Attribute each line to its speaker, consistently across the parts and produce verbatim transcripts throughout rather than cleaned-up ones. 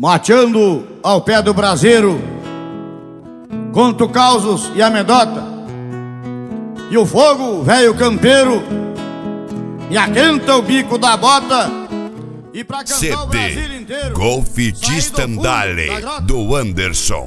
Speaker 1: Mateando ao pé do braseiro, conto causos e amedota, e o fogo, velho campeiro, me aquenta o bico da bota. E pra cantar
Speaker 2: C D
Speaker 1: o Brasil inteiro,
Speaker 2: Golfite Stendhal do Anderson.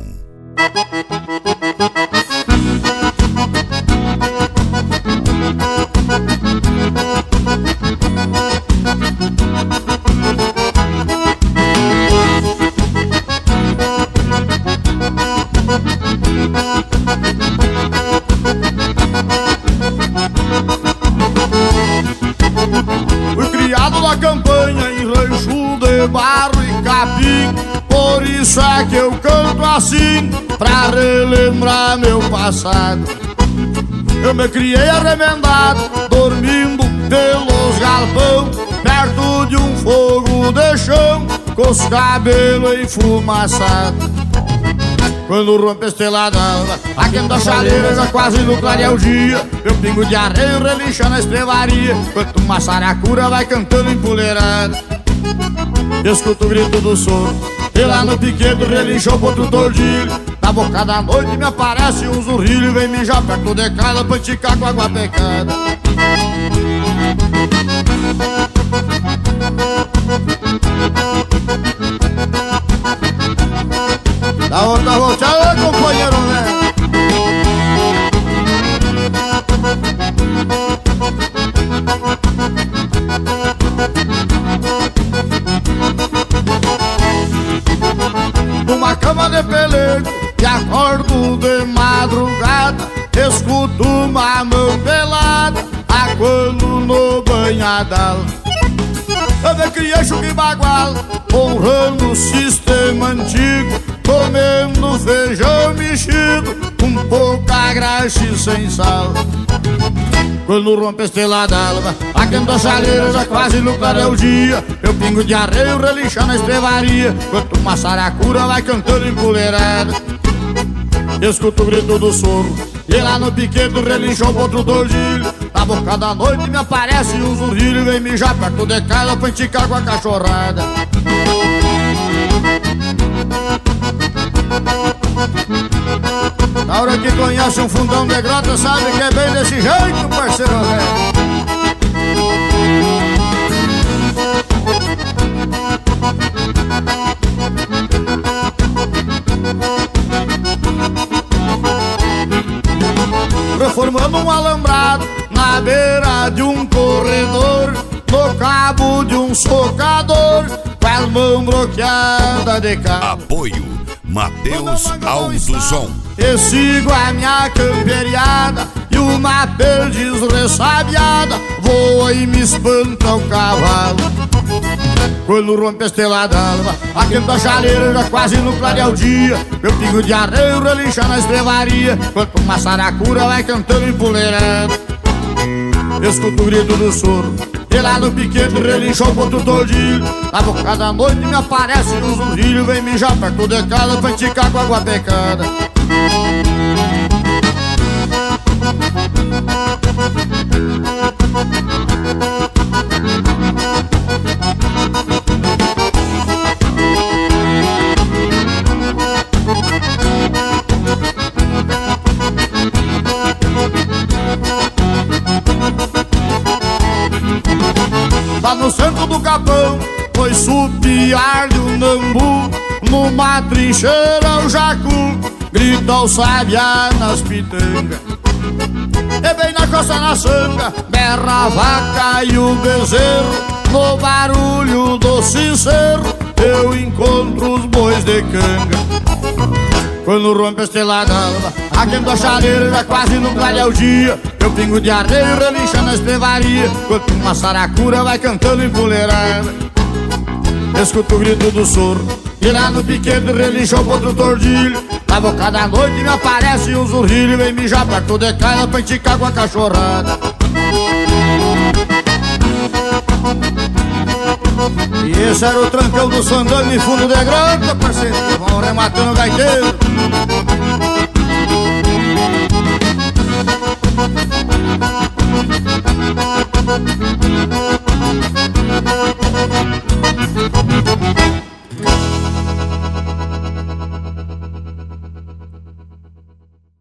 Speaker 1: Fui criado na campanha em rancho de barro e capim, por isso é que eu canto assim, pra relembrar meu passado. Eu me criei arremendado, dormindo pelos galpão, perto de um fogo de chão, com os cabelos enfumaçados. Quando rompe a estrelada d'alva, aquenta a chaleira, já quase no clarear o dia, eu pingo de arreio, relincha na estrevaria, enquanto uma saracura vai cantando empoleirada. Escuto o grito do soro, e lá no piquedo relinchou pro outro tordilho. Na boca da noite me aparece um zurrilho, vem mijar perto de casa pra esticar com água pecada. Da outra volteada, companheiro, né? Numa cama de pelego e acordo de madrugada, escuto uma mão pelada aguando no banhadal. Eu me criei chuca e bagual, honrando o sistema antigo, comendo feijão mexido, com pouca graxa e sem sal. Quando rompe a estrela d'alva, aquenta a chaleira, já quase no clarear o dia, eu pingo de arreio, relincha na estrevaria, enquanto uma saracura vai cantando empoleirada. Escuto o grito do soro, e lá no piquedo relinchou pro outro tordilho. Na boca da noite me aparece um zurrilho, vem mijar perto de casa pra esticar com a cachorrada. Na hora que conhece um fundão de grota, sabe que é bem desse jeito, parceiro velho. Reformando um alambrado na beira de um corredor, no cabo de um socador, com as mãos bloqueadas de carro.
Speaker 2: Apoio Matheus Alduson.
Speaker 1: Eu sigo a minha camperiada e uma perdiz ressabiada voa e me espanta o cavalo. Quando rompe a estrela d'alva, aquenta a chaleira, já quase no clarear o dia, eu pingo de arreio, relincha na estrevaria, enquanto uma saracura vai cantando empoleirada. Escuto o grito do soro, e lá no piquete relinchou pro outro tordilho. Na boca da noite me aparece um zurrilho, vem mijar perto de casa pra esticar com água pecada. Lá no centro do capão, foi supiar de um nambu, numa trincheira o jacu grita o sabiá nas pitangas. E bem na costa na sanga, berra a vaca e o bezerro, no barulho do sincero eu encontro os bois de canga. Quando rompe a estrela d'alva, aquenta a chaleira, já quase no clarear o dia, eu pingo de arreio, relincha na estrevaria, enquanto uma saracura vai cantando empoleirada. Escuto o grito do soro, e lá no piquete relinchou pro outro tordilho. Na boca da noite me aparece um zurrilho, vem mijar perto de casa pra esticar com a cachorrada. E esse era o trancão do Sandane, fundo de grota, parceiro, que vão rematando o gaiteiro.
Speaker 3: Thank you.